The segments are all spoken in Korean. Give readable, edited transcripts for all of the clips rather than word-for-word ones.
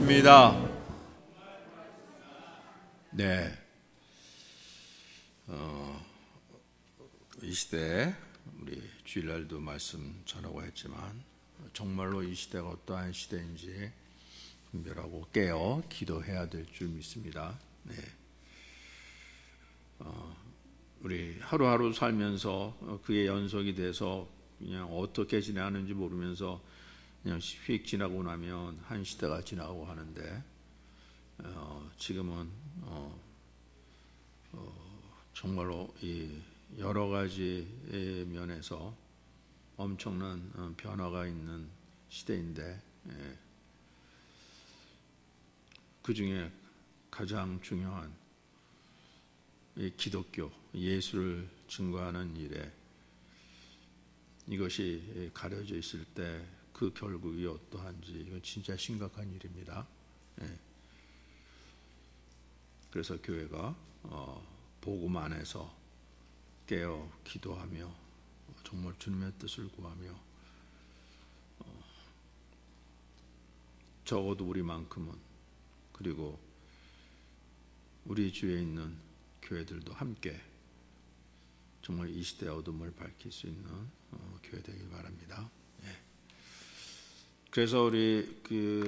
반갑습니다. 네, 이 시대에 우리 주일날도 말씀 전하고 했지만 정말로 이 시대가 어떠한 시대인지 분별하고 깨어 기도해야 될 줄 믿습니다. 네, 우리 하루하루 살면서 그의 연속이 돼서 그냥 어떻게 지나는지 모르면서 그냥 휙 지나고 나면 한 시대가 지나고 하는데 지금은 정말로 이 여러 가지 면에서 엄청난 변화가 있는 시대인데 그 중에 가장 중요한 이 기독교 예수를 증거하는 일에 이것이 가려져 있을 때 그 결국이 어떠한지 이건 진짜 심각한 일입니다. 그래서 교회가 복음 안에서 깨어 기도하며 정말 주님의 뜻을 구하며 적어도 우리만큼은 그리고 우리 주위에 있는 교회들도 함께 정말 이 시대의 어둠을 밝힐 수 있는 교회 되길 바랍니다. 그래서 우리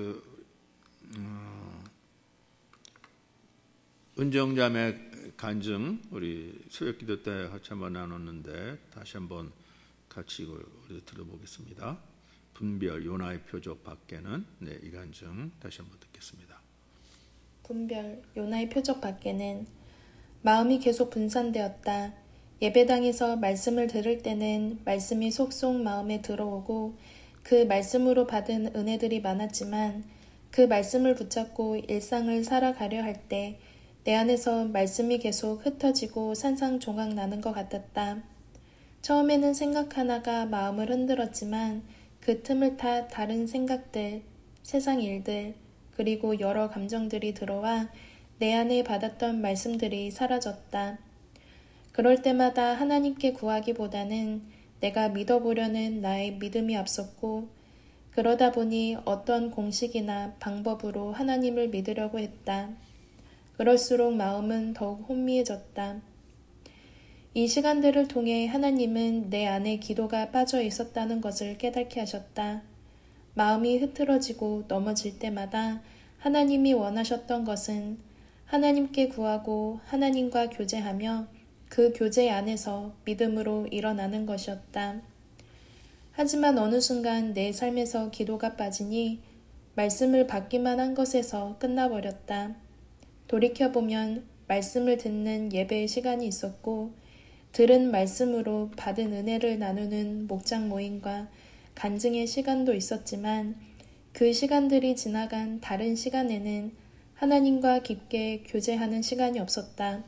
은정자매 간증 우리 새벽기도 때 같이 한번 나눴는데 다시 한번 같이 이걸 들어보겠습니다. 분별 요나의 표적 밖에는 이 간증 다시 한번 듣겠습니다. 분별 요나의 표적 밖에는 마음이 계속 분산되었다. 예배당에서 말씀을 들을 때는 말씀이 속속 마음에 들어오고 그 말씀으로 받은 은혜들이 많았지만 그 말씀을 붙잡고 일상을 살아가려 할 때 내 안에서 말씀이 계속 흩어지고 산상조각 나는 것 같았다. 처음에는 생각 하나가 마음을 흔들었지만 그 틈을 타 다른 생각들, 세상 일들, 그리고 여러 감정들이 들어와 내 안에 받았던 말씀들이 사라졌다. 그럴 때마다 하나님께 구하기보다는 내가 믿어보려는 나의 믿음이 앞섰고 그러다 보니 어떤 공식이나 방법으로 하나님을 믿으려고 했다. 그럴수록 마음은 더욱 혼미해졌다. 이 시간들을 통해 하나님은 내 안에 기도가 빠져 있었다는 것을 깨닫게 하셨다. 마음이 흐트러지고 넘어질 때마다 하나님이 원하셨던 것은 하나님께 구하고 하나님과 교제하며 그 교제 안에서 믿음으로 일어나는 것이었다. 하지만 어느 순간 내 삶에서 기도가 빠지니 말씀을 받기만 한 것에서 끝나버렸다. 돌이켜보면 말씀을 듣는 예배의 시간이 있었고 들은 말씀으로 받은 은혜를 나누는 목장 모임과 간증의 시간도 있었지만 그 시간들이 지나간 다른 시간에는 하나님과 깊게 교제하는 시간이 없었다.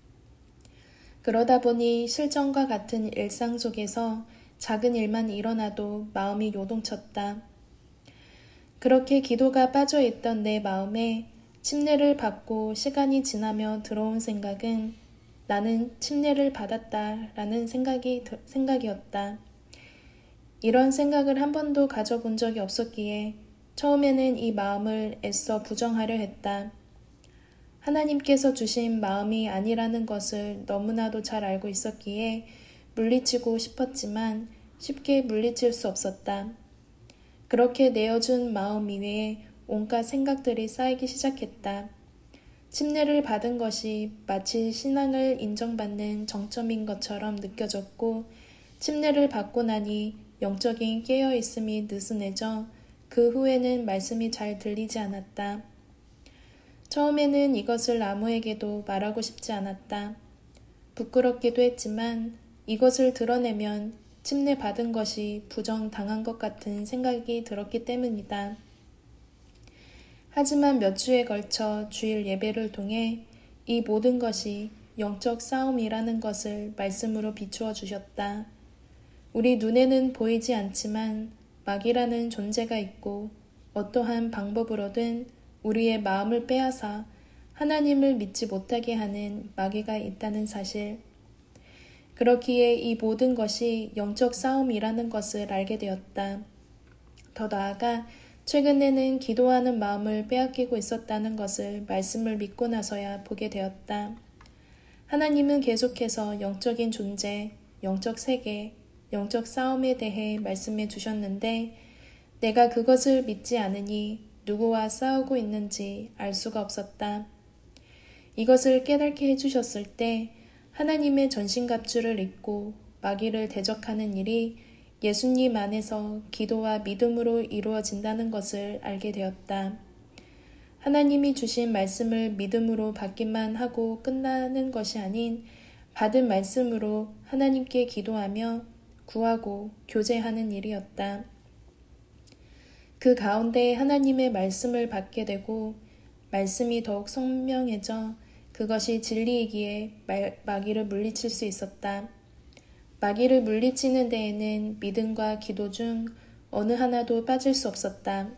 그러다 보니 실정과 같은 일상 속에서 작은 일만 일어나도 마음이 요동쳤다. 그렇게 기도가 빠져있던 내 마음에 침례를 받고 시간이 지나며 들어온 생각은 나는 침례를 받았다라는 생각이었다. 이런 생각을 한 번도 가져본 적이 없었기에 처음에는 이 마음을 애써 부정하려 했다. 하나님께서 주신 마음이 아니라는 것을 너무나도 잘 알고 있었기에 물리치고 싶었지만 쉽게 물리칠 수 없었다. 그렇게 내어준 마음 이외에 온갖 생각들이 쌓이기 시작했다. 침례를 받은 것이 마치 신앙을 인정받는 정점인 것처럼 느껴졌고 침례를 받고 나니 영적인 깨어있음이 느슨해져 그 후에는 말씀이 잘 들리지 않았다. 처음에는 이것을 아무에게도 말하고 싶지 않았다. 부끄럽기도 했지만 이것을 드러내면 침례 받은 것이 부정당한 것 같은 생각이 들었기 때문이다. 하지만 몇 주에 걸쳐 주일 예배를 통해 이 모든 것이 영적 싸움이라는 것을 말씀으로 비추어 주셨다. 우리 눈에는 보이지 않지만 마귀라는 존재가 있고 어떠한 방법으로든 우리의 마음을 빼앗아 하나님을 믿지 못하게 하는 마귀가 있다는 사실. 그렇기에 이 모든 것이 영적 싸움이라는 것을 알게 되었다. 더 나아가 최근에는 기도하는 마음을 빼앗기고 있었다는 것을 말씀을 믿고 나서야 보게 되었다. 하나님은 계속해서 영적인 존재, 영적 세계, 영적 싸움에 대해 말씀해 주셨는데 내가 그것을 믿지 않으니 누구와 싸우고 있는지 알 수가 없었다. 이것을 깨닫게 해주셨을 때 하나님의 전신갑주를 입고 마귀를 대적하는 일이 예수님 안에서 기도와 믿음으로 이루어진다는 것을 알게 되었다. 하나님이 주신 말씀을 믿음으로 받기만 하고 끝나는 것이 아닌 받은 말씀으로 하나님께 기도하며 구하고 교제하는 일이었다. 그 가운데 하나님의 말씀을 받게 되고 말씀이 더욱 선명해져 그것이 진리이기에 마귀를 물리칠 수 있었다. 마귀를 물리치는 데에는 믿음과 기도 중 어느 하나도 빠질 수 없었다.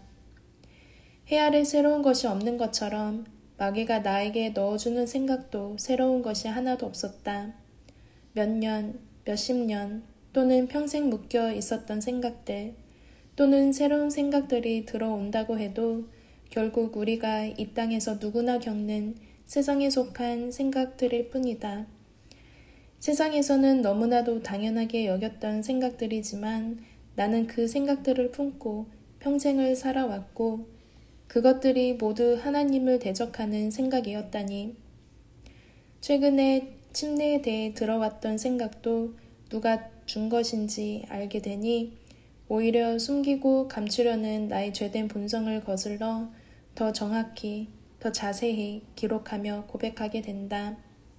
해 아래 새로운 것이 없는 것처럼 마귀가 나에게 넣어주는 생각도 새로운 것이 하나도 없었다. 몇 년, 몇십 년 또는 평생 묶여 있었던 생각들 또는 새로운 생각들이 들어온다고 해도 결국 우리가 이 땅에서 누구나 겪는 세상에 속한 생각들일 뿐이다. 세상에서는 너무나도 당연하게 여겼던 생각들이지만 나는 그 생각들을 품고 평생을 살아왔고 그것들이 모두 하나님을 대적하는 생각이었다니. 최근에 침례에 대해 들어왔던 생각도 누가 준 것인지 알게 되니 오히려 숨기고 감추려는 나의 죄된 본성을 거슬러 더 정확히, 더 자세히 기록하며 고백하게 된다.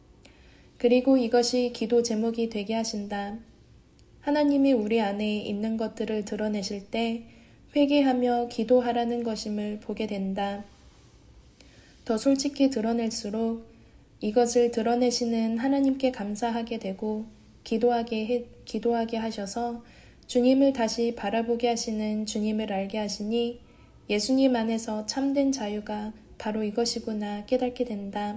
그리고 이것이 기도 제목이 되게 하신다. 하나님이 우리 안에 있는 것들을 드러내실 때 회개하며 기도하라는 것임을 보게 된다. 더 솔직히 드러낼수록 이것을 드러내시는 하나님께 감사하게 되고 기도하게 하셔서 주님을 다시 바라보게 하시는 주님을 알게 하시니 예수님 안에서 참된 자유가 바로 이것이구나 깨닫게 된다.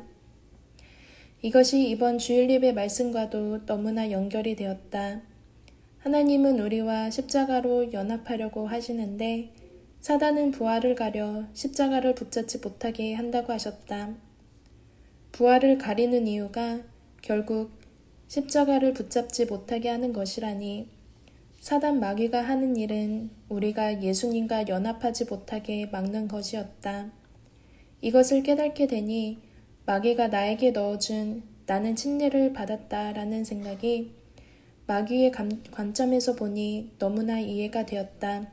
이것이 이번 주일 예배 말씀과도 너무나 연결이 되었다. 하나님은 우리와 십자가로 연합하려고 하시는데 사단은 부활을 가려 십자가를 붙잡지 못하게 한다고 하셨다. 부활을 가리는 이유가 결국 십자가를 붙잡지 못하게 하는 것이라니 사단 마귀가 하는 일은 우리가 예수님과 연합하지 못하게 막는 것이었다. 이것을 깨닫게 되니 마귀가 나에게 넣어준 나는 침례를 받았다라는 생각이 마귀의 관점에서 보니 너무나 이해가 되었다.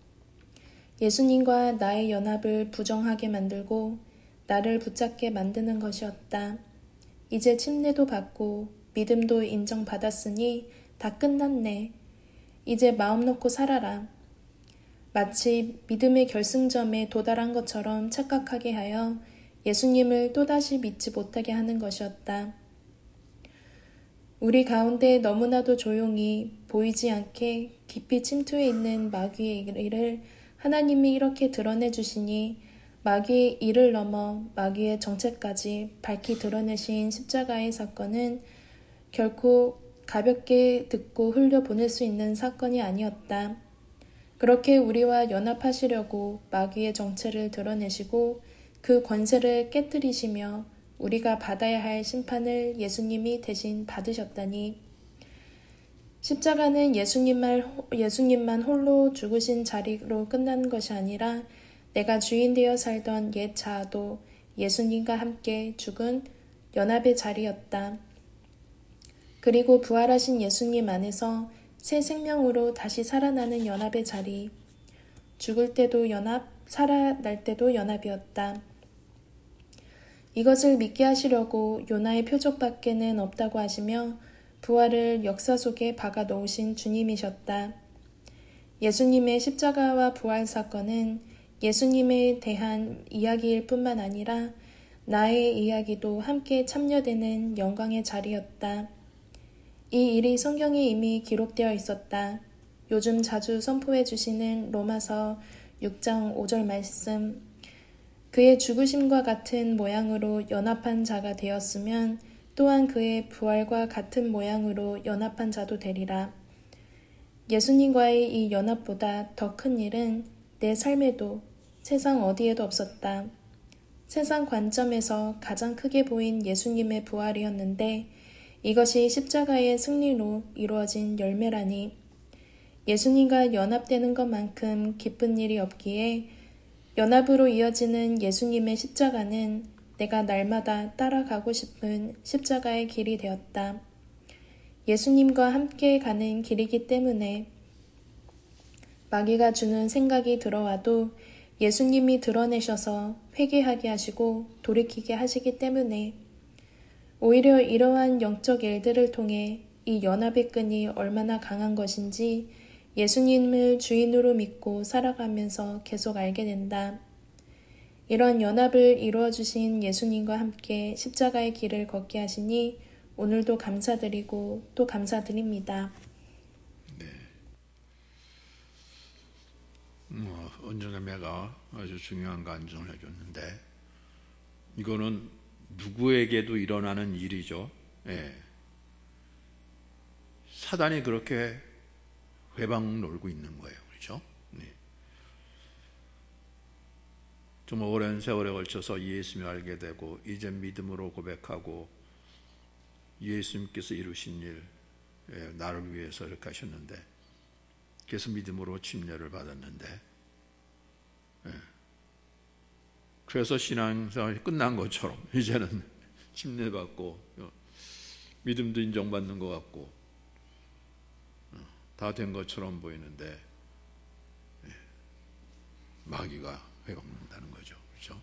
예수님과 나의 연합을 부정하게 만들고 나를 붙잡게 만드는 것이었다. 이제 침례도 받고 믿음도 인정받았으니 다 끝났네. 이제 마음 놓고 살아라. 마치 믿음의 결승점에 도달한 것처럼 착각하게 하여 예수님을 또다시 믿지 못하게 하는 것이었다. 우리 가운데 너무나도 조용히 보이지 않게 깊이 침투해 있는 마귀의 일을 하나님이 이렇게 드러내 주시니 마귀의 일을 넘어 마귀의 정체까지 밝히 드러내신 십자가의 사건은 결코 가볍게 듣고 흘려보낼 수 있는 사건이 아니었다. 그렇게 우리와 연합하시려고 마귀의 정체를 드러내시고 그 권세를 깨뜨리시며 우리가 받아야 할 심판을 예수님이 대신 받으셨다니. 십자가는 예수님만 홀로 죽으신 자리로 끝난 것이 아니라 내가 주인 되어 살던 옛 자아도 예수님과 함께 죽은 연합의 자리였다. 그리고 부활하신 예수님 안에서 새 생명으로 다시 살아나는 연합의 자리. 죽을 때도 연합, 살아날 때도 연합이었다. 이것을 믿게 하시려고 요나의 표적밖에는 없다고 하시며 부활을 역사 속에 박아 놓으신 주님이셨다. 예수님의 십자가와 부활 사건은 예수님에 대한 이야기일 뿐만 아니라 나의 이야기도 함께 참여되는 영광의 자리였다. 이 일이 성경에 이미 기록되어 있었다. 요즘 자주 선포해 주시는 로마서 6장 5절 말씀. 그의 죽으심과 같은 모양으로 연합한 자가 되었으면 또한 그의 부활과 같은 모양으로 연합한 자도 되리라. 예수님과의 이 연합보다 더 큰 일은 내 삶에도 세상 어디에도 없었다. 세상 관점에서 가장 크게 보인 예수님의 부활이었는데 이것이 십자가의 승리로 이루어진 열매라니 예수님과 연합되는 것만큼 기쁜 일이 없기에 연합으로 이어지는 예수님의 십자가는 내가 날마다 따라가고 싶은 십자가의 길이 되었다. 예수님과 함께 가는 길이기 때문에 마귀가 주는 생각이 들어와도 예수님이 드러내셔서 회개하게 하시고 돌이키게 하시기 때문에 오히려 이러한 영적 일들을 통해 이 연합의 끈이 얼마나 강한 것인지 예수님을 주인으로 믿고 살아가면서 계속 알게 된다. 이런 연합을 이루어주신 예수님과 함께 십자가의 길을 걷게 하시니 오늘도 감사드리고 또 감사드립니다. 네. 언정자매가 아주 중요한 간증을 해줬는데 이거는 누구에게도 일어나는 일이죠. 예. 사단이 그렇게 회방 놀고 있는 거예요. 그렇죠? 네. 정말 오랜 세월에 걸쳐서 예수님을 알게 되고 이제 믿음으로 고백하고 예수님께서 이루신 일, 나를 위해서 이렇게 하셨는데 그래서 믿음으로 침례를 받았는데 그래서 신앙생활이 끝난 것처럼 이제는 침례받고 믿음도 인정받는 것 같고 다 된 것처럼 보이는데 마귀가 회방는다는 거죠. 그렇죠?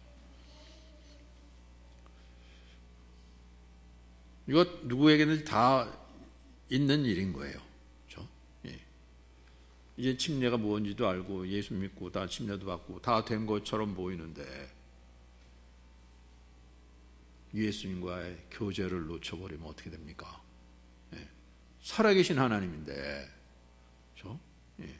이거 누구에게는 다 있는 일인 거예요. 그렇죠? 예. 이제 침례가 뭔지도 알고 예수 믿고 다 침례도 받고 다 된 것처럼 보이는데 예수님과의 교제를 놓쳐버리면 어떻게 됩니까? 예. 살아계신 하나님인데 그렇죠? 예.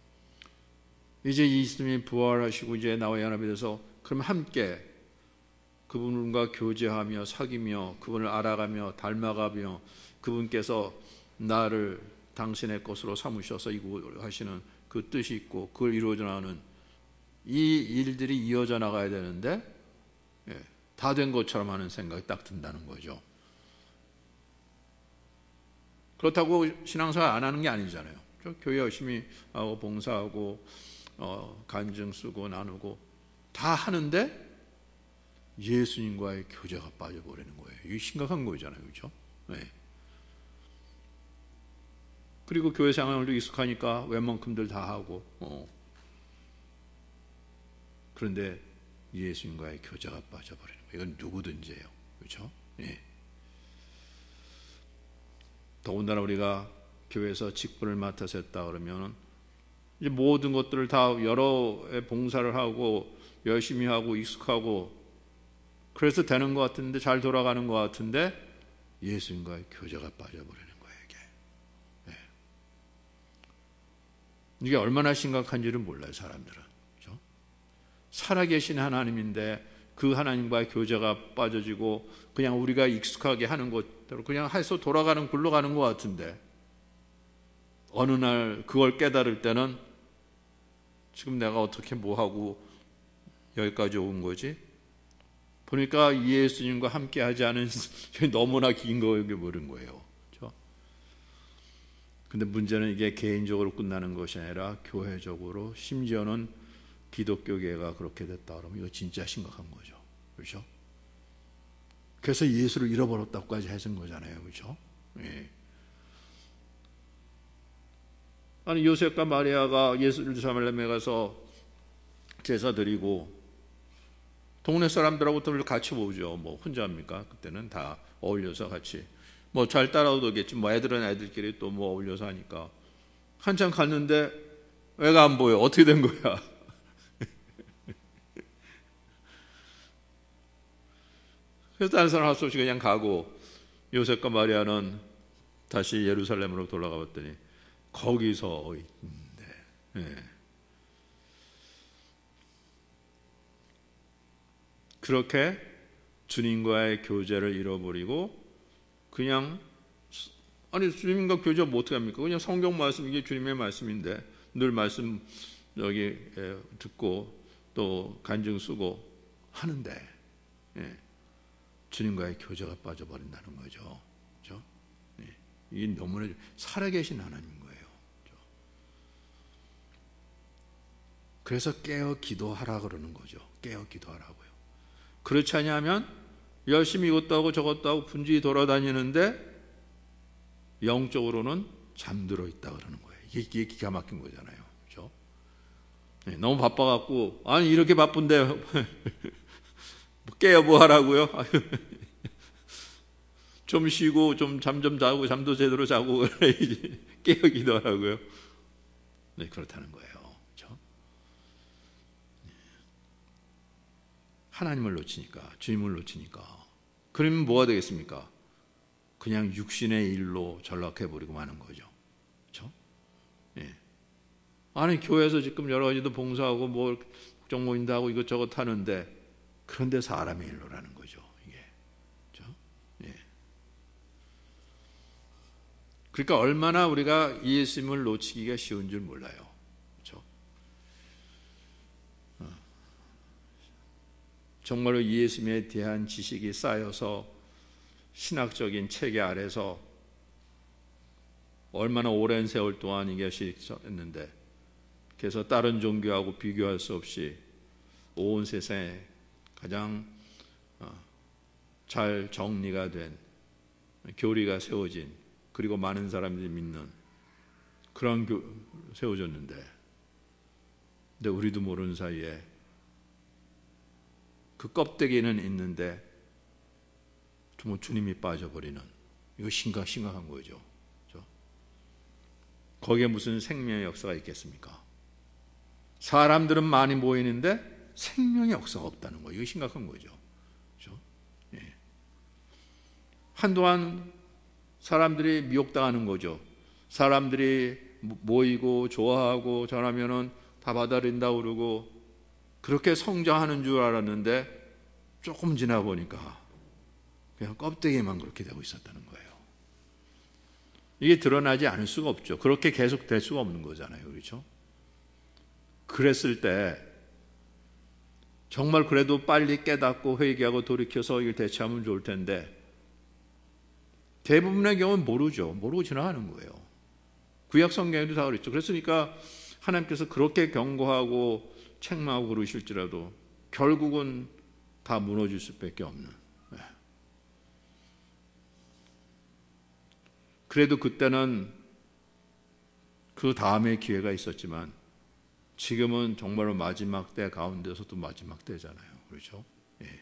이제 예수님이 부활하시고 이제 나와 연합이 돼서 그럼 함께 그분과 교제하며 사귀며 그분을 알아가며 닮아가며 그분께서 나를 당신의 것으로 삼으셔서 이루하시는 그 뜻이 있고 그걸 이루어져 나가는 이 일들이 이어져 나가야 되는데 다 된 것처럼 하는 생각이 딱 든다는 거죠. 그렇다고 신앙생활 안 하는 게 아니잖아요. 교회 열심히 하고 봉사하고 간증 쓰고 나누고 다 하는데 예수님과의 교제가 빠져버리는 거예요. 이게 심각한 거잖아요. 그렇죠? 네. 그리고 교회 생활도 익숙하니까 웬만큼들 다 하고 그런데 예수님과의 교제가 빠져버리는 거예요. 이건 누구든지예요. 그렇죠? 네. 더군다나 우리가 교회에서 직분을 맡아서 했다 그러면 이제 모든 것들을 다 여러 봉사를 하고 열심히 하고 익숙하고 그래서 되는 것 같은데 잘 돌아가는 것 같은데 예수님과의 교제가 빠져버리는 거예요. 이게. 네. 이게 얼마나 심각한지를 몰라요. 사람들은. 그렇죠? 살아계신 하나님인데 그 하나님과의 교제가 빠져지고 그냥 우리가 익숙하게 하는 것대로 그냥 해서 돌아가는 굴러 가는 것 같은데 어느 날 그걸 깨달을 때는 지금 내가 어떻게 뭐하고 여기까지 온 거지? 보니까 예수님과 함께 하지 않은 너무나 긴 거에 모른 거예요. 그렇죠? 근데 문제는 이게 개인적으로 끝나는 것이 아니라 교회적으로 심지어는 기독교계가 그렇게 됐다 그러면 이거 진짜 심각한 거죠. 그렇죠? 그래서 예수를 잃어버렸다고까지 해준 거잖아요. 그렇죠? 예. 아니 요셉과 마리아가 예루살렘에 가서 제사 드리고 동네 사람들하고들 같이 오죠. 뭐 혼자 합니까? 그때는 다 어울려서 같이 뭐 잘 따라오겠지. 뭐 애들은 애들끼리 또 뭐 어울려서 하니까 한참 갔는데 애가 안 보여. 어떻게 된 거야? 그래서 다른 사람 할 수 없이 그냥 가고 요셉과 마리아는 다시 예루살렘으로 돌아가 봤더니 거기서 있는데 네. 그렇게 주님과의 교제를 잃어버리고 그냥 아니 주님과 교제 뭐 어떻게 합니까? 그냥 성경 말씀 이게 주님의 말씀인데 늘 말씀 여기 듣고 또 간증 쓰고 하는데 주님과의 교제가 빠져버린다는 거죠. 그렇죠? 이게 너무나 살아계신 하나님인 거예요. 그렇죠? 그래서 깨어 기도하라 그러는 거죠. 깨어 기도하라고요. 그렇지 않냐면 열심히 이것도 하고 저것도 하고 분주히 돌아다니는데 영적으로는 잠들어 있다 그러는 거예요. 이게 기가 막힌 거잖아요. 그렇죠? 너무 바빠갖고 아니 이렇게 바쁜데 깨어 뭐 하라고요? 좀 쉬고 좀 잠 좀 자고 잠도 제대로 자고 깨어 기도하라고요. 네, 그렇다는 거예요. 그렇죠? 하나님을 놓치니까, 주님을 놓치니까. 그러면 뭐가 되겠습니까? 그냥 육신의 일로 전락해버리고 마는 거죠. 그렇죠? 예. 아니 교회에서 지금 여러 가지도 봉사하고 뭐 국정모임도 하고 이것저것 하는데 그런데 사람의 일로라는 거죠. 이게. 그렇죠? 예. 그러니까 얼마나 우리가 예수님을 놓치기가 쉬운 줄 몰라요. 그렇죠? 정말로 예수님에 대한 지식이 쌓여서 신학적인 체계 아래서 얼마나 오랜 세월 동안 이것이 있었는데 그래서 다른 종교하고 비교할 수 없이 온 세상에 가장 잘 정리가 된 교리가 세워진 그리고 많은 사람들이 믿는 그런 세워졌는데 근데 우리도 모르는 사이에 그 껍데기는 있는데 정말 주님이 빠져버리는 이거 심각한 거죠. 그렇죠? 거기에 무슨 생명의 역사가 있겠습니까? 사람들은 많이 모이는데 생명의 역사가 없다는 거예요. 이거 심각한 거죠. 그렇죠? 예. 한동안 사람들이 미혹당하는 거죠. 사람들이 모이고 좋아하고 전하면은 다 받아들인다고 그러고 그렇게 성장하는 줄 알았는데 조금 지나 보니까 그냥 껍데기만 그렇게 되고 있었다는 거예요. 이게 드러나지 않을 수가 없죠. 그렇게 계속 될 수가 없는 거잖아요. 그렇죠? 그랬을 때 정말 그래도 빨리 깨닫고 회개하고 돌이켜서 이걸 대처하면 좋을 텐데 대부분의 경우는 모르죠. 모르고 지나가는 거예요. 구약 성경에도 다 그랬죠. 그랬으니까 하나님께서 그렇게 경고하고 책망하고 그러실지라도 결국은 다 무너질 수밖에 없는. 그래도 그때는 그 다음에 기회가 있었지만 지금은 정말로 마지막 때 가운데서도 마지막 때잖아요. 그렇죠? 예.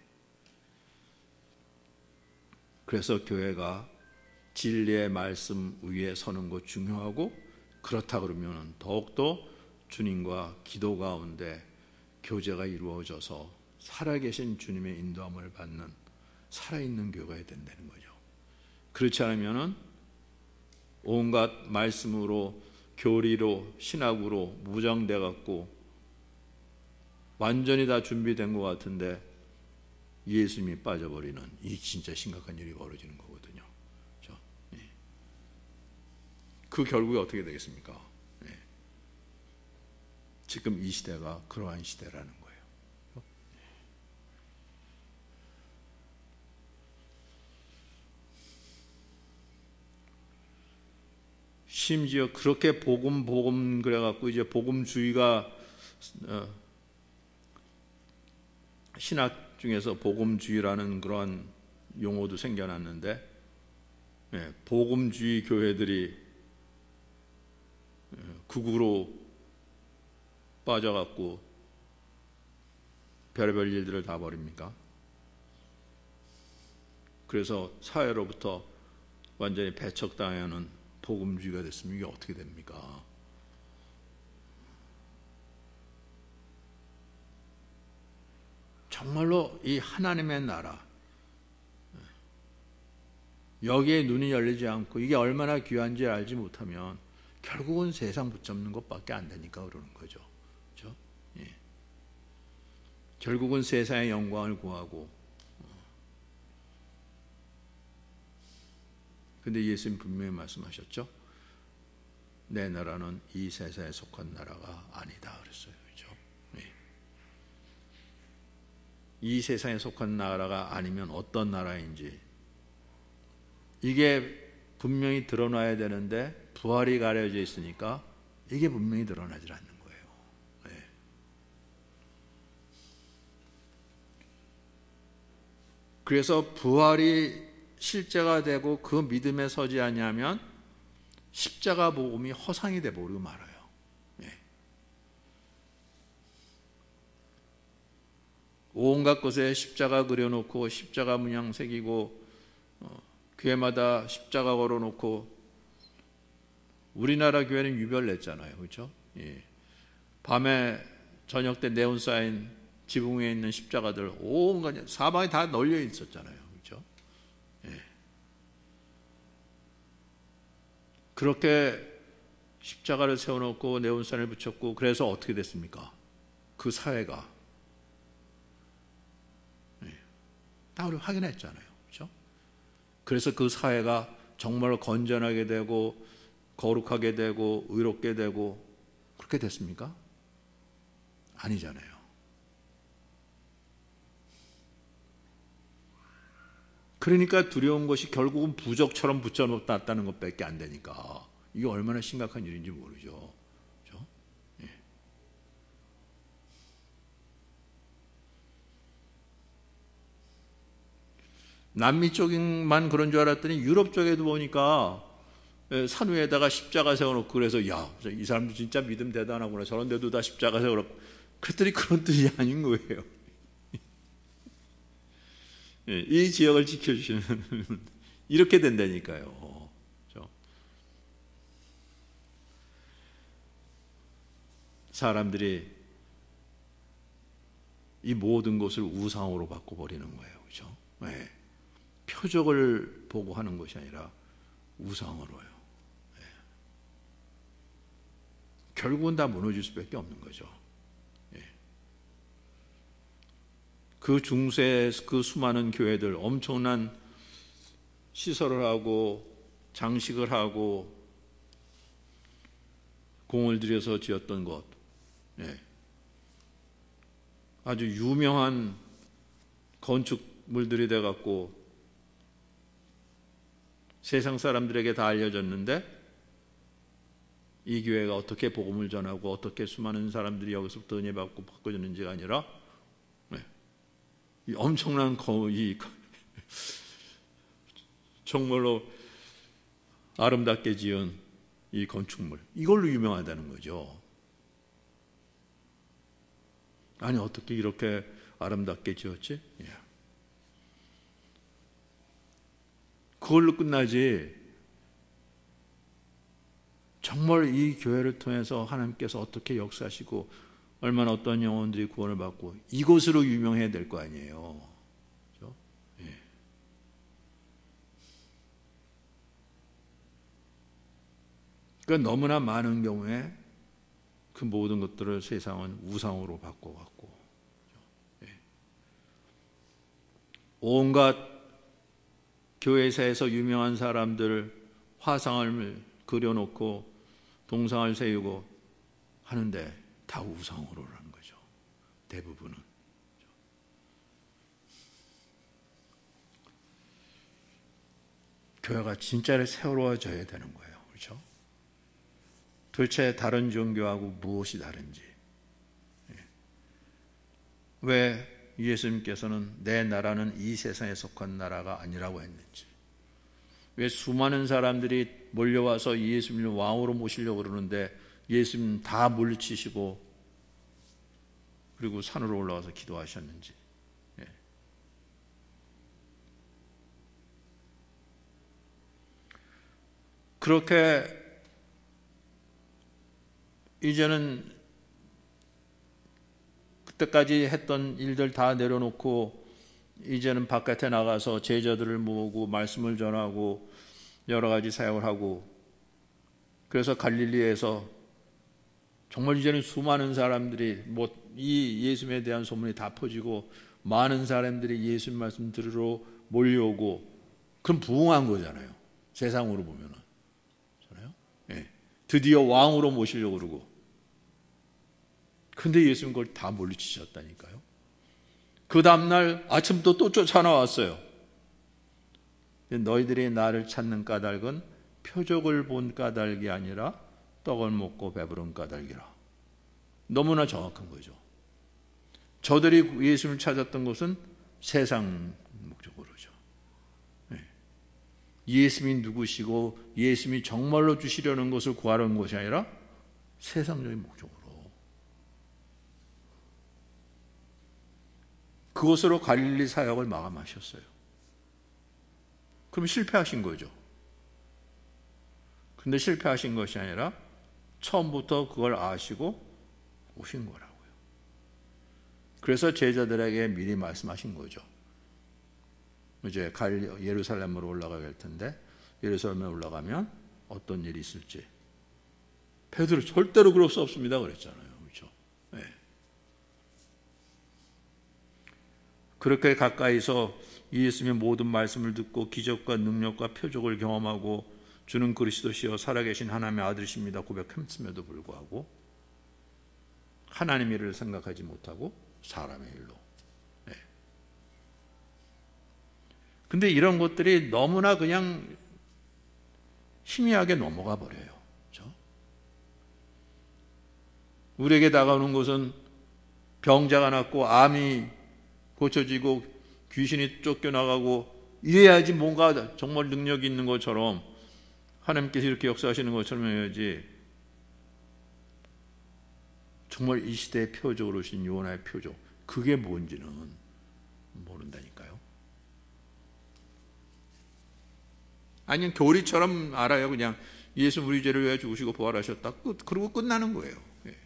그래서 교회가 진리의 말씀 위에 서는 것 중요하고 그렇다 그러면 더욱더 주님과 기도 가운데 교제가 이루어져서 살아계신 주님의 인도함을 받는 살아있는 교회가 된다는 거죠. 그렇지 않으면 온갖 말씀으로 교리로 신학으로 무장돼 갖고 완전히 다 준비된 것 같은데 예수님이 빠져버리는 이 진짜 심각한 일이 벌어지는 거거든요. 그렇죠? 예. 그 결국이 어떻게 되겠습니까? 예. 지금 이 시대가 그러한 시대라는 거예요. 심지어 그렇게 복음 그래갖고 이제 복음주의가 신학 중에서 복음주의라는 그런 용어도 생겨났는데 복음주의 교회들이 극우로 빠져갖고 별의별 일들을 다 벌입니까? 그래서 사회로부터 완전히 배척당하는 복음주의가 됐으면 이게 어떻게 됩니까? 정말로 이 하나님의 나라 여기에 눈이 열리지 않고 이게 얼마나 귀한지 알지 못하면 결국은 세상 붙잡는 것밖에 안 되니까 그러는 거죠. 그렇죠? 예. 결국은 세상의 영광을 구하고 근데 예수님 분명히 말씀하셨죠. 내 나라는 이 세상에 속한 나라가 아니다 그랬어요. 그렇죠? 네. 이 세상에 속한 나라가 아니면 어떤 나라인지 이게 분명히 드러나야 되는데 부활이 가려져 있으니까 이게 분명히 드러나질 않는 거예요. 네. 그래서 부활이 실제가 되고 그 믿음에 서지 않으면 십자가 복음이 허상이 되어버리고 말아요. 네. 온갖 곳에 십자가 그려놓고 십자가 문양 새기고 교회마다 십자가 걸어놓고 우리나라 교회는 유별냈잖아요. 그렇죠? 예. 밤에 저녁 때 네온 사인 지붕 위에 있는 십자가들 온갖 사방에 다 널려 있었잖아요. 그렇죠? 예. 그렇게 십자가를 세워놓고 네온 사인을 붙였고 그래서 어떻게 됐습니까? 그 사회가 다 우리 확인했잖아요. 그렇죠? 그래서 그 사회가 정말 건전하게 되고 거룩하게 되고 의롭게 되고 그렇게 됐습니까? 아니잖아요. 그러니까 두려운 것이 결국은 부적처럼 붙여놨다는 것밖에 안 되니까 이게 얼마나 심각한 일인지 모르죠. 그렇죠? 예. 남미 쪽만 그런 줄 알았더니 유럽 쪽에도 보니까 산 위에다가 십자가 세워놓고 그래서 야, 이 사람도 진짜 믿음 대단하구나. 저런 데도 다 십자가 세워놓고 그랬더니 그런 뜻이 아닌 거예요. 이 지역을 지켜주시는 이렇게 된다니까요. 그렇죠? 사람들이 이 모든 것을 우상으로 바꿔버리는 거예요. 그렇죠? 네. 표적을 보고 하는 것이 아니라 우상으로요. 네. 결국은 다 무너질 수밖에 없는 거죠. 네. 그 중세 그 수많은 교회들 엄청난 시설을 하고 장식을 하고 공을 들여서 지었던 것, 네. 아주 유명한 건축물들이 돼갖고 세상 사람들에게 다 알려졌는데 이 교회가 어떻게 복음을 전하고 어떻게 수많은 사람들이 여기서부터 은혜 받고 바꿔졌는지가 아니라 이 엄청난 이 정말로 아름답게 지은 이 건축물 이걸로 유명하다는 거죠. 아니 어떻게 이렇게 아름답게 지었지? 예. 그걸로 끝나지 정말 이 교회를 통해서 하나님께서 어떻게 역사하시고 얼마나 어떤 영혼들이 구원을 받고 이것으로 유명해야 될 거 아니에요. 그렇죠? 예. 그러니까 너무나 많은 경우에 그 모든 것들을 세상은 우상으로 바꿔갖고 예. 온갖 교회사에서 유명한 사람들 화상을 그려놓고 동상을 세우고 하는데 다 우상으로라는 거죠. 대부분은. 교회가 진짜로 새로워져야 되는 거예요. 그렇죠? 도대체 다른 종교하고 무엇이 다른지. 왜 예수님께서는 내 나라는 이 세상에 속한 나라가 아니라고 했는지, 왜 수많은 사람들이 몰려와서 예수님을 왕으로 모시려고 그러는데 예수님 다 물리치시고 그리고 산으로 올라가서 기도하셨는지. 예. 그렇게 이제는 그때까지 했던 일들 다 내려놓고 이제는 바깥에 나가서 제자들을 모으고 말씀을 전하고 여러 가지 사역을 하고 그래서 갈릴리에서 정말 이제는 수많은 사람들이 이 예수님에 대한 소문이 다 퍼지고 많은 사람들이 예수님 말씀 들으러 몰려오고 그럼 부흥한 거잖아요. 세상으로 보면은. 그렇잖아요? 예. 드디어 왕으로 모시려고 그러고 근데 예수님 그걸 다 물리치셨다니까요. 그 다음날 아침부터 또 쫓아나왔어요. 너희들이 나를 찾는 까닭은 표적을 본 까닭이 아니라 떡을 먹고 배부른 까닭이라. 너무나 정확한 거죠. 저들이 예수님을 찾았던 것은 세상 목적으로죠. 예수님이 누구시고 예수님이 정말로 주시려는 것을 구하려는 것이 아니라 세상적인 목적으로. 그것으로 갈릴리 사역을 마감하셨어요. 그럼 실패하신 거죠. 근데 실패하신 것이 아니라 처음부터 그걸 아시고 오신 거라고요. 그래서 제자들에게 미리 말씀하신 거죠. 이제 예루살렘으로 올라가게 될 텐데 예루살렘에 올라가면 어떤 일이 있을지. 베드로 절대로 그럴 수 없습니다 그랬잖아요. 그렇죠? 네. 그렇게 가까이서 예수님의 모든 말씀을 듣고 기적과 능력과 표적을 경험하고 주는 그리스도시여 살아계신 하나님의 아들이십니다 고백했음에도 불구하고 하나님의 일을 생각하지 못하고 사람의 일로. 근데 이런 것들이 너무나 그냥 희미하게 넘어가 버려요. 그렇죠? 우리에게 다가오는 것은 병자가 낫고 암이 고쳐지고 귀신이 쫓겨나가고 이래야지 뭔가 정말 능력이 있는 것처럼 하나님께서 이렇게 역사하시는 것처럼 해야지 정말 이 시대의 표적으로 오신 요나의 표적 그게 뭔지는 모른다니까요. 아니면 교리처럼 알아요. 그냥 예수 우리 죄를 위하여 죽으시고 부활하셨다. 그러고 끝나는 거예요.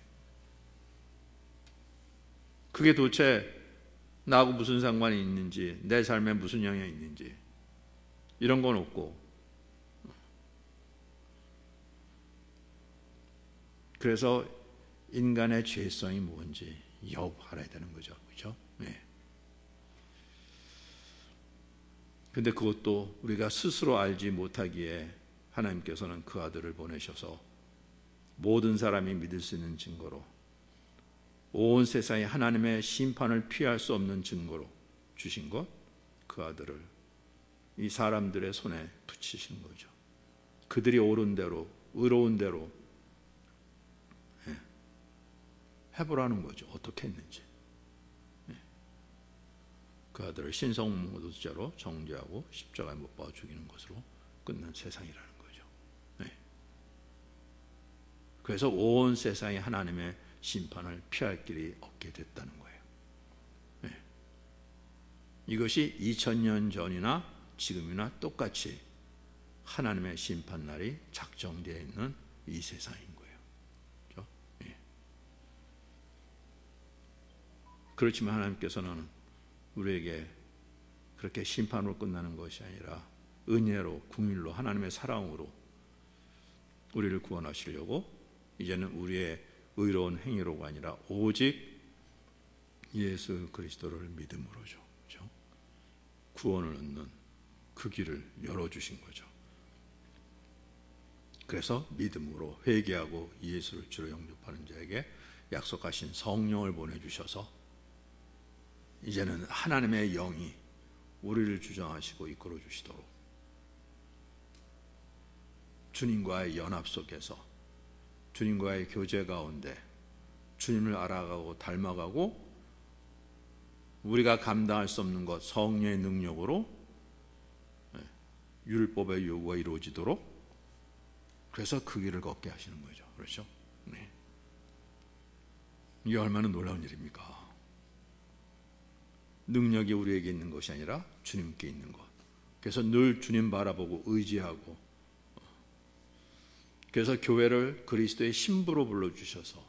그게 도대체 나하고 무슨 상관이 있는지 내 삶에 무슨 영향이 있는지 이런 건 없고 그래서 인간의 죄성이 뭔지 역 알아야 되는 거죠. 그렇죠? 네. 근데 그것도 우리가 스스로 알지 못하기에 하나님께서는 그 아들을 보내셔서 모든 사람이 믿을 수 있는 증거로 온 세상에 하나님의 심판을 피할 수 없는 증거로 주신 것, 그 아들을 이 사람들의 손에 붙이신 거죠. 그들이 옳은 대로, 의로운 대로 해보라는 거죠. 어떻게 했는지. 그 아들을 신성모독죄로 정죄하고 십자가에 못 박아 죽이는 것으로 끝난 세상이라는 거죠. 그래서 온 세상에 하나님의 심판을 피할 길이 없게 됐다는 거예요. 이것이 2000년 전이나 지금이나 똑같이 하나님의 심판날이 작정되어 있는 이 세상인 거예요. 그렇죠? 그렇지만 하나님께서는 우리에게 그렇게 심판으로 끝나는 것이 아니라 은혜로 궁일로 하나님의 사랑으로 우리를 구원하시려고 이제는 우리의 의로운 행위로가 아니라 오직 예수 그리스도를 믿음으로죠. 그렇죠? 구원을 얻는 그 길을 열어주신 거죠. 그래서 믿음으로 회개하고 예수를 주로 영접하는 자에게 약속하신 성령을 보내주셔서 이제는 하나님의 영이 우리를 주장하시고 이끌어 주시도록 주님과의 연합 속에서 주님과의 교제 가운데 주님을 알아가고 닮아가고 우리가 감당할 수 없는 것 성령의 능력으로 율법의 요구가 이루어지도록 그래서 그 길을 걷게 하시는 거죠. 그렇죠? 네. 이게 얼마나 놀라운 일입니까? 능력이 우리에게 있는 것이 아니라 주님께 있는 것. 그래서 늘 주님 바라보고 의지하고 그래서 교회를 그리스도의 신부로 불러주셔서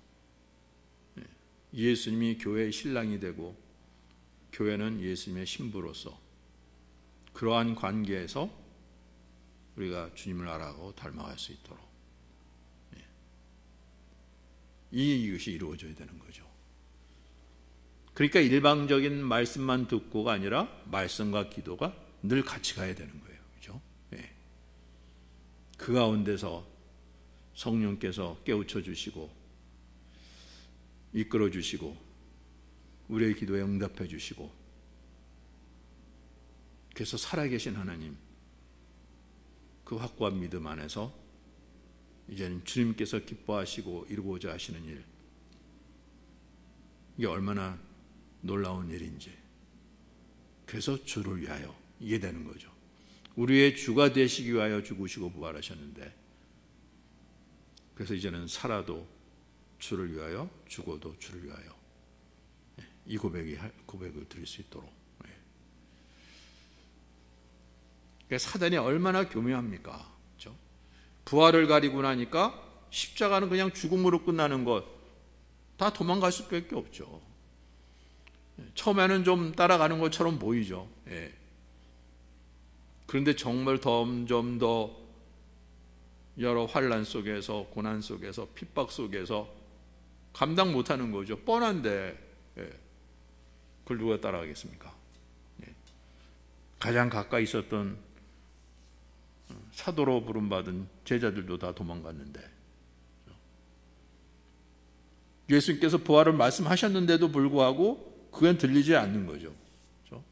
예수님이 교회의 신랑이 되고 교회는 예수님의 신부로서 그러한 관계에서 우리가 주님을 알아가고 닮아갈 수 있도록 이것이 이루어져야 되는 거죠. 그러니까 일방적인 말씀만 듣고가 아니라 말씀과 기도가 늘 같이 가야 되는 거예요. 그렇죠? 그 가운데서 성령께서 깨우쳐 주시고 이끌어 주시고 우리의 기도에 응답해 주시고 그래서 살아계신 하나님, 그 확고한 믿음 안에서 이제는 주님께서 기뻐하시고 이루고자 하시는 일, 이게 얼마나 놀라운 일인지, 그래서 주를 위하여 이해되는 거죠. 우리의 주가 되시기 위하여 죽으시고 부활하셨는데, 그래서 이제는 살아도 주를 위하여, 죽어도 주를 위하여, 이 고백을 드릴 수 있도록. 사단이 얼마나 교묘합니까? 그렇죠? 부활을 가리고 나니까 십자가는 그냥 죽음으로 끝나는 것, 다 도망갈 수밖에 없죠. 처음에는 좀 따라가는 것처럼 보이죠. 그런데 정말 점점 더 여러 환난 속에서, 고난 속에서, 핍박 속에서 감당 못하는 거죠. 뻔한데 그걸 누가 따라가겠습니까? 가장 가까이 있었던 사도로 부름받은 제자들도 다 도망갔는데, 예수님께서 부활을 말씀하셨는데도 불구하고 그건 들리지 않는 거죠. 그렇죠?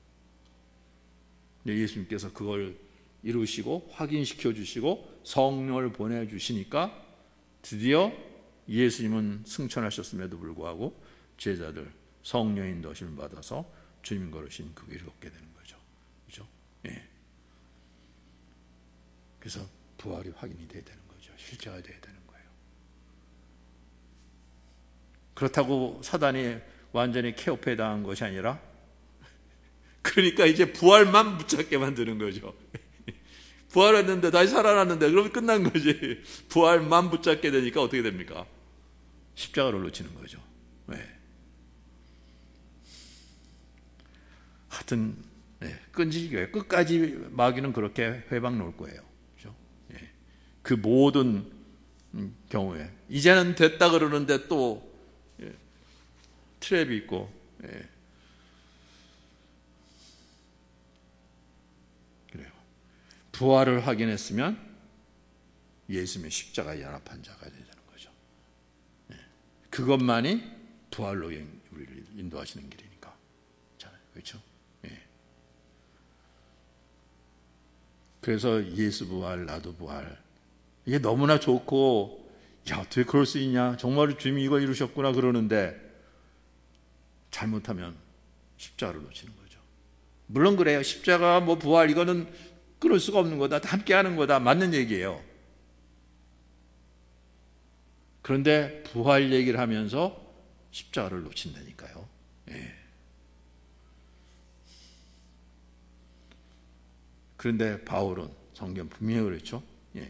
예수님께서 그걸 이루시고 확인시켜 주시고 성령을 보내주시니까 드디어 예수님은 승천하셨음에도 불구하고 제자들 성령의 인도하심을 받아서 주님 걸으신 그 길을 걷게 되는 거죠. 그렇죠? 그래서 부활이 확인이 돼야 되는 거죠. 실제가 돼야 되는 거예요. 그렇다고 사단이 완전히 케오페 당한 것이 아니라, 그러니까 이제 부활만 붙잡게 만드는 거죠. 부활했는데 다시 살아났는데 그러면 끝난 거지. 부활만 붙잡게 되니까 어떻게 됩니까? 십자가를 놓치는 거죠. 하여튼 끈질겨요. 끝까지 마귀는 그렇게 회방 놓을 거예요. 그렇죠? 그 모든 경우에 이제는 됐다 그러는데 또 트랩이 있고, 그래요. 부활을 확인했으면 예수님의 십자가에 연합한 자가 되는 거죠. 그것만이 부활로 우리를 인도하시는 길이니까. 그렇죠? 그래서 예수 부활, 나도 부활, 이게 너무나 좋고, 야, 어떻게 그럴 수 있냐, 정말 주님이 이거 이루셨구나 그러는데, 잘못하면 십자가를 놓치는 거죠. 물론 그래요. 십자가 뭐 부활 이거는 끊을 수가 없는 거다, 함께 하는 거다, 맞는 얘기예요. 그런데 부활 얘기를 하면서 십자가를 놓친다니까요. 그런데 바울은 성경 분명히 그렇죠.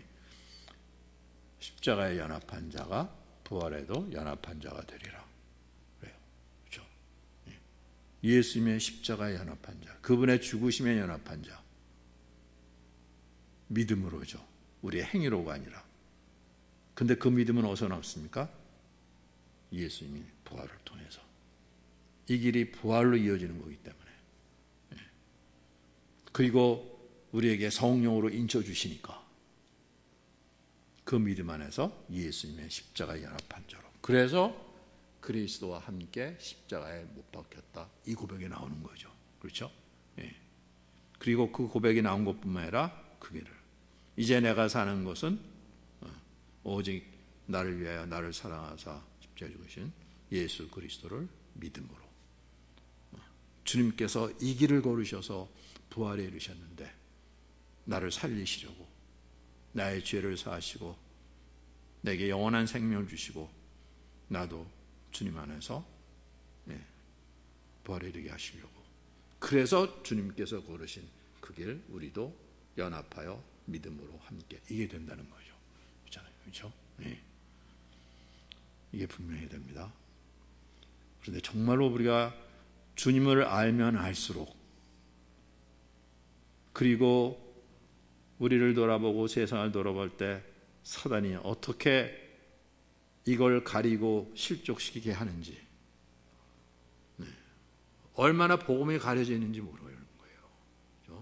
십자가에 연합한 자가 부활에도 연합한 자가 되리라. 그래요. 그렇죠? 예수님의 십자가에 연합한 자, 그분의 죽으심에 연합한 자, 믿음으로죠. 우리의 행위로가 아니라. 근데 그 믿음은 어디서 나왔습니까? 예수님이 부활을 통해서. 이 길이 부활로 이어지는 거기 때문에. 그리고 우리에게 성령으로 인쳐주시니까 그 믿음 안에서 예수님의 십자가에 연합한 자로, 그래서 그리스도와 함께 십자가에 못 박혔다, 이 고백이 나오는 거죠. 그렇죠? 그리고 그 고백이 나온 것뿐만 아니라 그 길을, 이제 내가 사는 것은 오직 나를 위하여 나를 사랑하사 십자가에 죽으신 예수 그리스도를 믿음으로, 주님께서 이 길을 걸으셔서 부활에 이르셨는데 나를 살리시려고, 나의 죄를 사하시고 내게 영원한 생명을 주시고, 나도 주님 안에서 부활에 이르게 하시려고, 그래서 주님께서 걸으신 그 길 우리도 연합하여 믿음으로 함께, 이게 된다는 거죠. 그렇잖아요. 그렇죠? 이게 분명해야 됩니다. 그런데 정말로 우리가 주님을 알면 알수록, 그리고 우리를 돌아보고 세상을 돌아볼 때 사단이 어떻게 이걸 가리고 실족시키게 하는지, 얼마나 복음이 가려져 있는지 모르는 거예요. 그렇죠?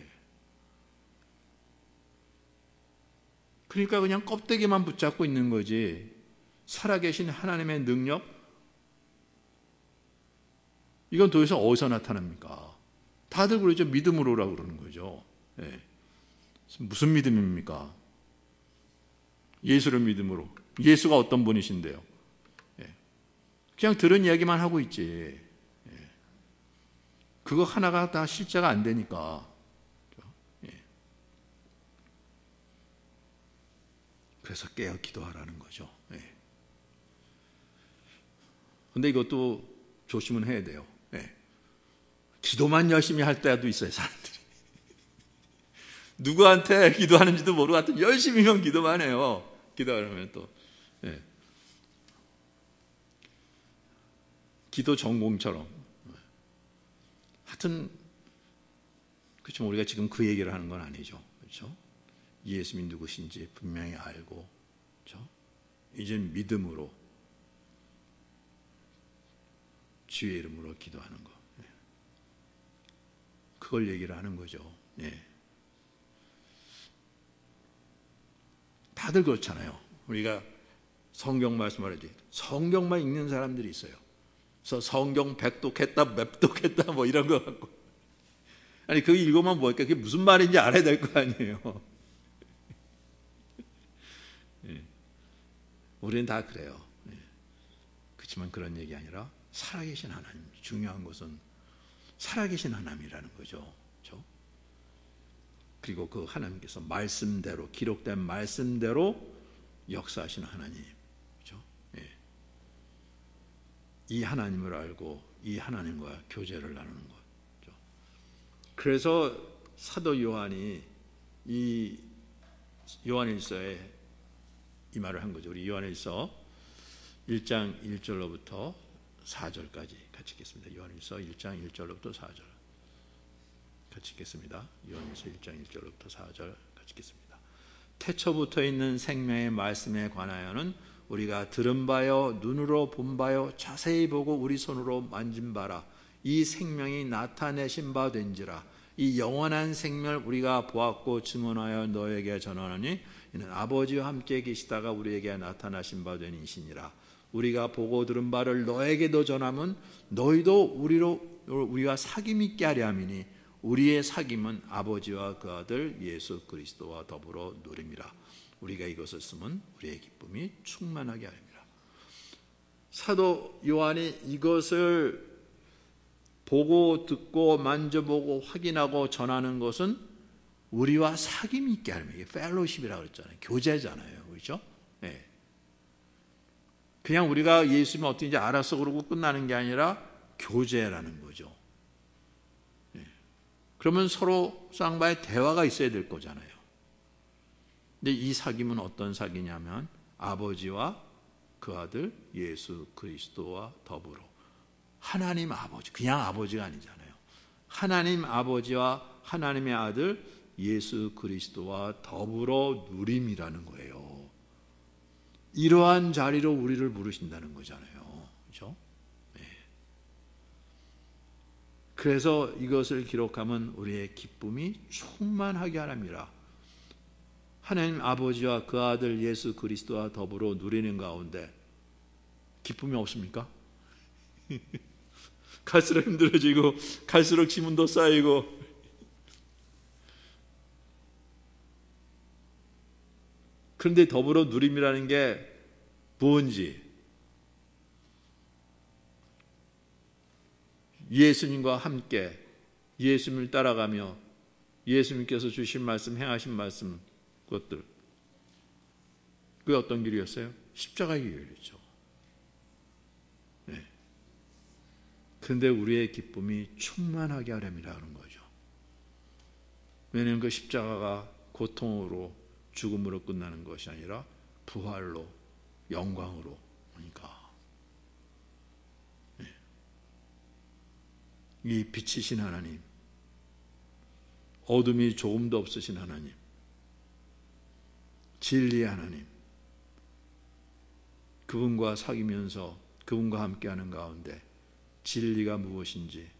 그러니까 그냥 껍데기만 붙잡고 있는 거지, 살아계신 하나님의 능력, 이건 도대체 어디서 나타납니까? 다들 그러죠. 믿음으로 오라고 그러는 거죠. 예. 무슨 믿음입니까? 예수를 믿음으로. 예수가 어떤 분이신데요? 예. 그냥 들은 이야기만 하고 있지. 예. 그거 하나가 다 실제가 안 되니까. 예. 그래서 깨어 기도하라는 거죠. 예. 근데 이것도 조심은 해야 돼요. 예. 기도만 열심히 할 때도 있어요, 사람들이. 누구한테 기도하는지도 모르고 하여튼 열심히만 기도만 해요. 기도하면 또. 예. 기도 전공처럼. 하여튼, 그렇죠. 우리가 지금 그 얘기를 하는 건 아니죠. 그렇죠? 예수님이 누구신지 분명히 알고, 그렇죠? 이제 믿음으로, 주의 이름으로 기도하는 거. 그걸 얘기를 하는 거죠. 예. 다들 그렇잖아요. 우리가 성경 말씀을 하지. 성경만 읽는 사람들이 있어요. 그래서 성경 백독했다, 맵독했다, 뭐 이런 거 갖고. 아니, 그거 읽으면 뭐할까? 그게 무슨 말인지 알아야 될 거 아니에요. 예. 우리는 다 그래요. 예. 그렇지만 그런 얘기 아니라 살아계신 하나님. 중요한 것은 살아계신 하나님이라는 거죠. 그렇죠? 그리고 그 하나님께서 말씀대로, 기록된 말씀대로 역사하시는 하나님. 그렇죠? 예. 이 하나님을 알고 이 하나님과 교제를 나누는 거죠. 그래서 사도 요한이 이 요한일서에 이 말을 한 거죠. 우리 요한일서 1장 1절로부터 4절까지 같이 읽겠습니다. 요한일서 1장 1절로부터 4절 같이 읽겠습니다. 요한일서 1장 1절로부터 4절 같이 읽겠습니다. 태초부터 있는 생명의 말씀에 관하여는 우리가 들은 바요 눈으로 본 바요 자세히 보고 우리 손으로 만진 바라. 이 생명이 나타내신 바 된지라. 이 영원한 생명을 우리가 보았고 증언하여 너에게 전하노니 이는 아버지와 함께 계시다가 우리에게 나타나신 바 된 이시니라. 우리가 보고 들은 바를 너에게도 전하면 너희도 우리가 사귐 있게 하려 함이니 우리의 사귐은 아버지와 그 아들 예수 그리스도와 더불어 누림이라. 우리가 이것을 쓰면 우리의 기쁨이 충만하게 하리라. 사도 요한이 이것을 보고 듣고 만져보고 확인하고 전하는 것은 우리와 사귐 있게 하는 게 펠로십이라고 그랬잖아요. 교제잖아요. 그렇죠? 네. 그냥 우리가 예수님이 어떤지 알아서 그러고 끝나는 게 아니라 교제라는 거죠. 네. 그러면 서로 쌍방의 대화가 있어야 될 거잖아요. 근데 이 사귐은 어떤 사귐이냐면 아버지와 그 아들 예수 그리스도와 더불어 하나님 아버지, 그냥 아버지가 아니잖아요. 하나님 아버지와 하나님의 아들 예수 그리스도와 더불어 누림이라는 거예요. 이러한 자리로 우리를 부르신다는 거잖아요. 그렇죠? 네. 그래서 이것을 기록하면 우리의 기쁨이 충만하게 하랍니다. 하나님 아버지와 그 아들 예수 그리스도와 더불어 누리는 가운데 기쁨이 없습니까? 갈수록 힘들어지고 갈수록 지문도 쌓이고 그런데 더불어 누림이라는 게 뭔지 예수님과 함께 예수님을 따라가며 예수님께서 주신 말씀 행하신 말씀 그것들 그게 어떤 길이었어요? 십자가의 길이었죠. 네. 그런데 우리의 기쁨이 충만하게 하렵니다 하는 거죠. 왜냐하면 그 십자가가 고통으로 죽음으로 끝나는 것이 아니라 부활로 영광으로 오니까 네. 이 빛이신 하나님, 어둠이 조금도 없으신 하나님, 진리의 하나님, 그분과 사귀면서 그분과 함께하는 가운데 진리가 무엇인지,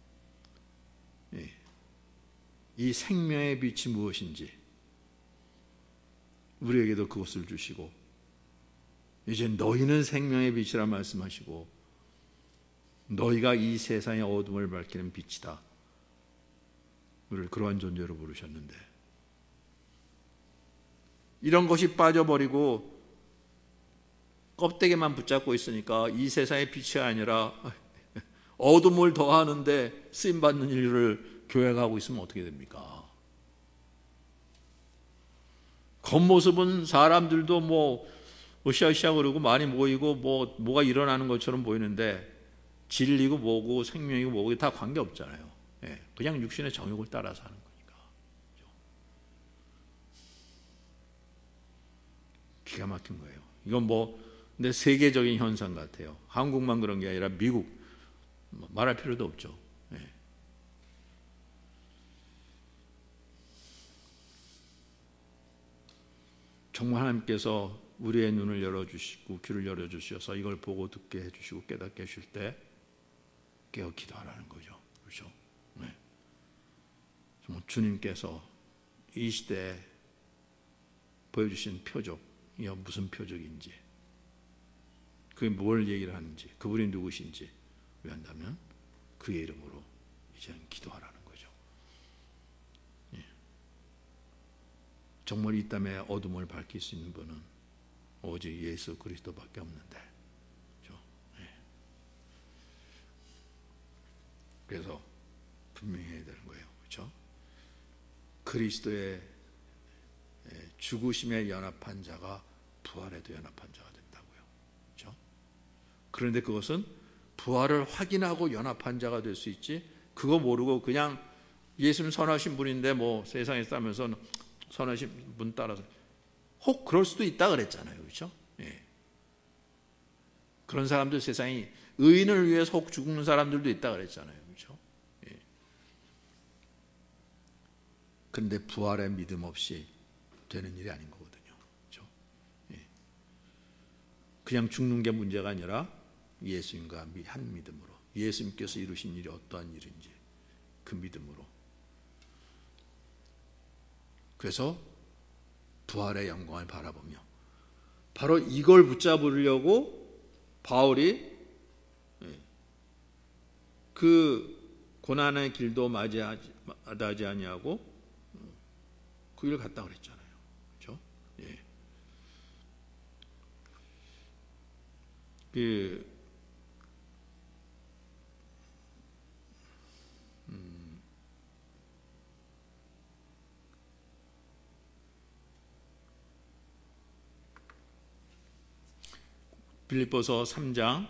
이 생명의 빛이 무엇인지 우리에게도 그것을 주시고 이제 너희는 생명의 빛이라 말씀하시고 너희가 이 세상의 어둠을 밝히는 빛이다. 우리를 그러한 존재로 부르셨는데 이런 것이 빠져버리고 껍데기만 붙잡고 있으니까 이 세상의 빛이 아니라 어둠을 더하는데 쓰임받는 일을 교회가 하고 있으면 어떻게 됩니까? 겉모습은 사람들도 뭐 으쌰으쌰 그러고 많이 모이고 뭐가 일어나는 것처럼 보이는데 진리고 뭐고 생명이고 뭐고 다 관계없잖아요. 예, 그냥 육신의 정욕을 따라서 하는 거니까. 기가 막힌 거예요. 이건 근데 세계적인 현상 같아요. 한국만 그런 게 아니라 미국 말할 필요도 없죠. 예. 정말 하나님께서 우리의 눈을 열어주시고 귀를 열어주셔서 이걸 보고 듣게 해주시고 깨닫게 해주실 때 깨어 기도하라는 거죠. 그렇죠? 네. 정말 주님께서 이 시대에 보여주신 표적이 무슨 표적인지, 그게 뭘 얘기를 하는지, 그분이 누구신지 한다면 그의 이름으로 이제는 기도하라는 거죠. 예. 정말 이 땅에 어둠을 밝힐 수 있는 분은 오직 예수 그리스도밖에 없는데, 그렇죠? 예. 그래서 분명히 해야 되는 거예요, 그렇죠? 그리스도의 죽으심에 연합한 자가 부활에도 연합한 자가 된다고요, 그렇죠? 그런데 그것은 부활을 확인하고 연합한 자가 될 수 있지, 그거 모르고 그냥 예수님 선하신 분인데 세상에 살면서 선하신 분 따라서 혹 그럴 수도 있다 그랬잖아요, 그렇죠? 예. 그런 사람들, 세상이 의인을 위해서 혹 죽는 사람들도 있다 그랬잖아요, 그렇죠? 예. 그런데 부활의 믿음 없이 되는 일이 아닌 거거든요, 그렇죠? 예. 그냥 죽는 게 문제가 아니라 예수님과 한 믿음으로, 예수님께서 이루신 일이 어떠한 일인지 그 믿음으로. 그래서 부활의 영광을 바라보며 바로 이걸 붙잡으려고 바울이 그 고난의 길도 마다하지 아니하고 그 길을 갔다 그랬잖아요, 그렇죠? 예. 빌립보서 3장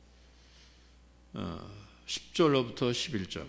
10절로부터 11절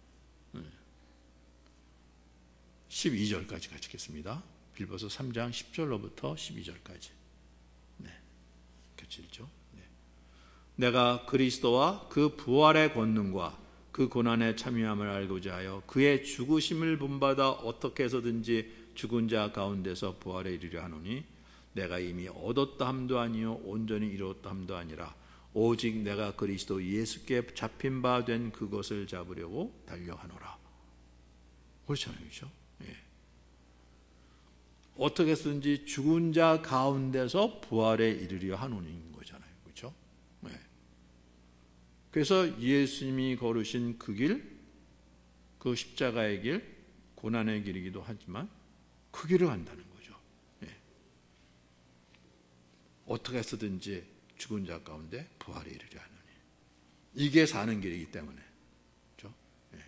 12절까지 같이 읽겠습니다. 빌립보서 3장 10절로부터 12절까지. 네, 같이 읽죠. 네. 내가 그리스도와 그 부활의 권능과 그 고난의 참여함을 알고자 하여 그의 죽으심을 본받아 어떻게 해서든지 죽은 자 가운데서 부활에 이르려 하노니 내가 이미 얻었다 함도 아니요 온전히 이루었다 함도 아니라 오직 내가 그리스도 예수께 잡힌 바 된 그것을 잡으려고 달려하노라. 그렇잖아요, 그렇죠? 예. 어떻게 해서든지 죽은 자 가운데서 부활에 이르려 하노니 거잖아요, 그렇죠? 예. 그래서 예수님이 걸으신 그 길, 그 십자가의 길, 고난의 길이기도 하지만 그 길을 간다는 거죠. 어떻게 해서든지 죽은 자 가운데 부활에 이르려 하느니, 이게 사는 길이기 때문에, 그렇죠? 예.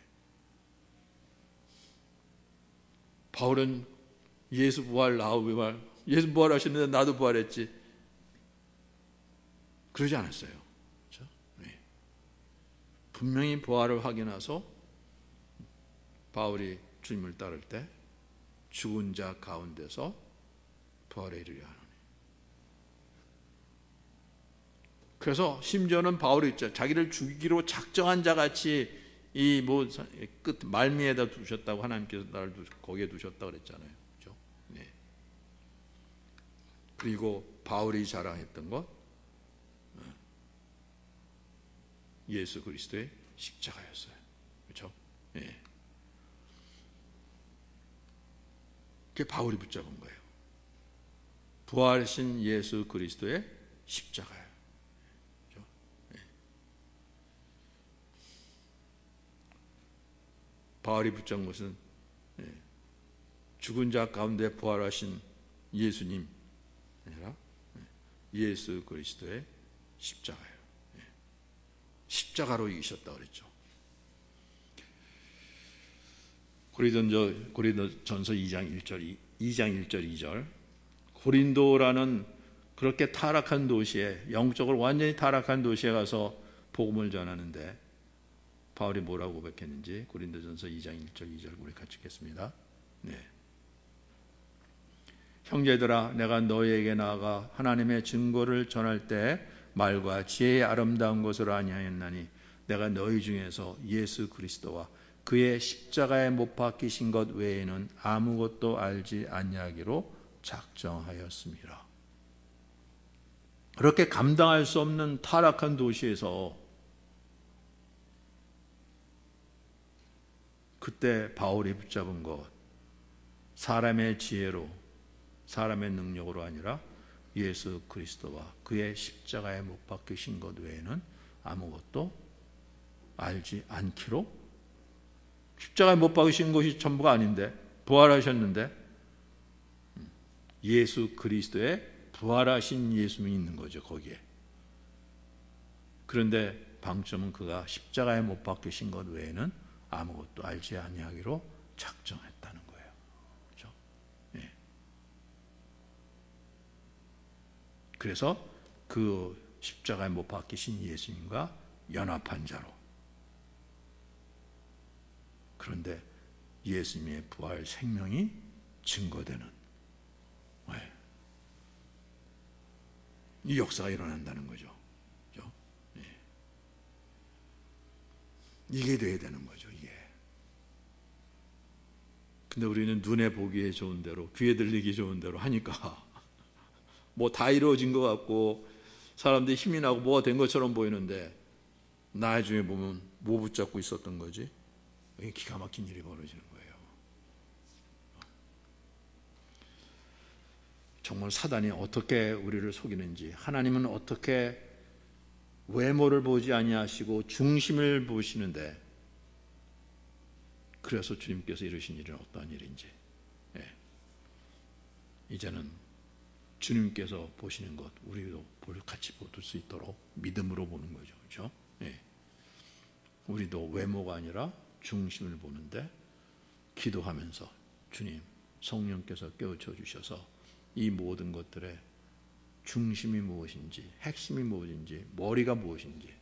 바울은 예수 부활, 나우 부활, 예수 부활하셨는데 나도 부활했지, 그러지 않았어요, 그렇죠? 예. 분명히 부활을 확인해서 바울이 주님을 따를 때 죽은 자 가운데서 부활에 이르려 하는. 그래서 심지어는 바울이 자기를 죽이기로 작정한 자 같이 이 끝 말미에다 두셨다고, 하나님께서 나를 거기에 두셨다고 그랬잖아요, 그렇죠? 네. 그리고 바울이 자랑했던 것, 예수 그리스도의 십자가였어요, 그렇죠? 네. 그게 바울이 붙잡은 거예요. 부활하신 예수 그리스도의 십자가예요. 바울이 붙잡은 것은 죽은 자 가운데 부활하신 예수님 아니라 예수 그리스도의 십자가예요. 십자가로 이기셨다 그랬죠. 고린도전서 2장 1절 2절 고린도라는 그렇게 타락한 도시에, 영적으로 완전히 타락한 도시에 가서 복음을 전하는데 바울이 뭐라고 고백했는지 고린도전서 2장 1절 2절 우리 같이 읽겠습니다. 형제들아, 내가 너희에게 나아가 하나님의 증거를 전할 때 말과 지혜의 아름다운 것으로 아니하였나니 내가 너희 중에서 예수 그리스도와 그의 십자가에 못 박히신 것 외에는 아무것도 알지 아니하기로 작정하였습니다. 그렇게 감당할 수 없는 타락한 도시에서 그때 바울이 붙잡은 것, 사람의 지혜로, 사람의 능력으로 아니라 예수 그리스도와 그의 십자가에 못 박히신 것 외에는 아무것도 알지 않기로. 십자가에 못 박히신 것이 전부가 아닌데, 부활하셨는데 예수 그리스도의 부활하신 예수님이 있는 거죠, 거기에. 그런데 방점은 그가 십자가에 못 박히신 것 외에는 아무것도 알지 아니하기로 작정했다는 거예요. 그렇죠? 그래서 그 십자가에 못 박히신 예수님과 연합한 자로. 그런데 예수님의 부활 생명이 증거되는 이 역사가 일어난다는 거죠. 그렇죠? 이게 돼야 되는 거죠. 이게. 근데 우리는 눈에 보기에 좋은 대로, 귀에 들리기 좋은 대로 하니까 뭐 다 이루어진 것 같고 사람들이 힘이 나고 뭐가 된 것처럼 보이는데 나중에 보면 뭐 붙잡고 있었던 거지? 이게 기가 막힌 일이 벌어지는 거예요. 정말 사단이 어떻게 우리를 속이는지, 하나님은 어떻게 외모를 보지 아니하시고 중심을 보시는데, 그래서 주님께서 이루신 일은 어떠한 일인지 이제는 주님께서 보시는 것 우리도 같이 볼 수 있도록 믿음으로 보는 거죠. 그렇죠? 우리도 외모가 아니라 중심을 보는데 기도하면서 주님, 성령께서 깨우쳐 주셔서 이 모든 것들의 중심이 무엇인지, 핵심이 무엇인지, 머리가 무엇인지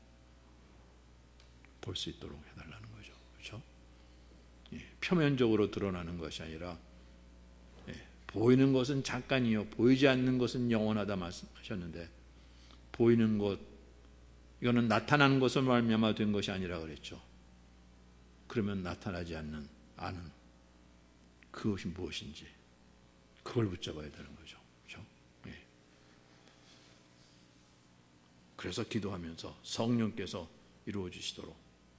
볼 수 있도록 해달라는 거죠. 그렇죠? 표면적으로 드러나는 것이 아니라 보이는 것은 잠깐이요, 보이지 않는 것은 영원하다 말씀하셨는데, 보이는 것, 이거는 나타나는 것을 말미암아 된 것이 아니라 그랬죠. 그러면 나타나지 않는, 아는 그것이 무엇인지 그걸 붙잡아야 되는 거죠. 그렇죠? 그래서 기도하면서 성령께서 이루어 주시도록,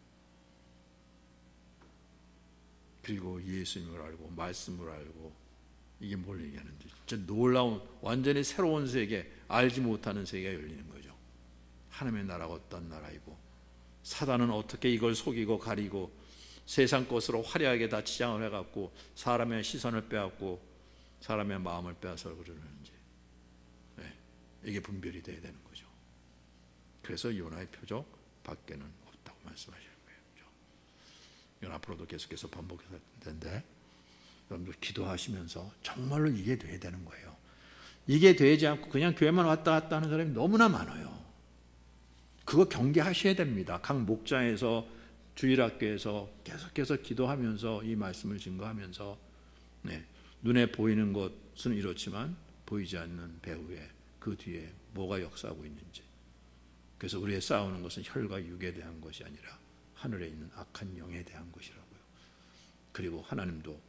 그리고 예수님을 알고 말씀을 알고, 이게 뭘 얘기하는지 진짜 놀라운, 완전히 새로운 세계, 알지 못하는 세계가 열리는 거죠. 하나님의 나라가 어떤 나라이고, 사단은 어떻게 이걸 속이고 가리고 세상 것으로 화려하게 다 치장을 해갖고 사람의 시선을 빼앗고 사람의 마음을 빼앗아 그러는지, 이게 분별이 돼야 되는 거죠. 그래서 요나의 표적 밖에는 없다고 말씀하시는 거예요. 그렇죠? 이건 앞으로도 계속해서 반복해서 할 텐데, 여러분들 기도하시면서 정말로 이게 돼야 되는 거예요. 이게 되지 않고 그냥 교회만 왔다 갔다 하는 사람이 너무나 많아요. 그거 경계하셔야 됩니다. 각 목장에서, 주일학교에서 계속해서 기도하면서 이 말씀을 증거하면서, 눈에 보이는 것은 이렇지만 보이지 않는 배후에, 그 뒤에 뭐가 역사하고 있는지. 그래서 우리의 싸우는 것은 혈과 육에 대한 것이 아니라 하늘에 있는 악한 영에 대한 것이라고요. 그리고 하나님도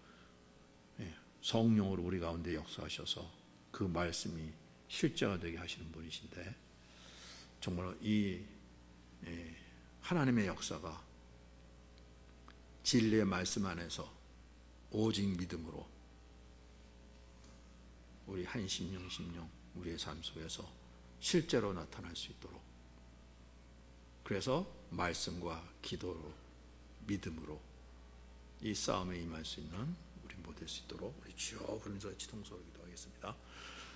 성령으로 우리 가운데 역사하셔서 그 말씀이 실제가 되게 하시는 분이신데, 정말 이 하나님의 역사가 진리의 말씀 안에서 오직 믿음으로 우리 한심령 심령 우리의 삶 속에서 실제로 나타날 수 있도록, 그래서 말씀과 기도로, 믿음으로 이 싸움에 임할 수 있는 우리 모두 될 수 있도록 우리 주여 부르면서 지동서로 기도하겠습니다.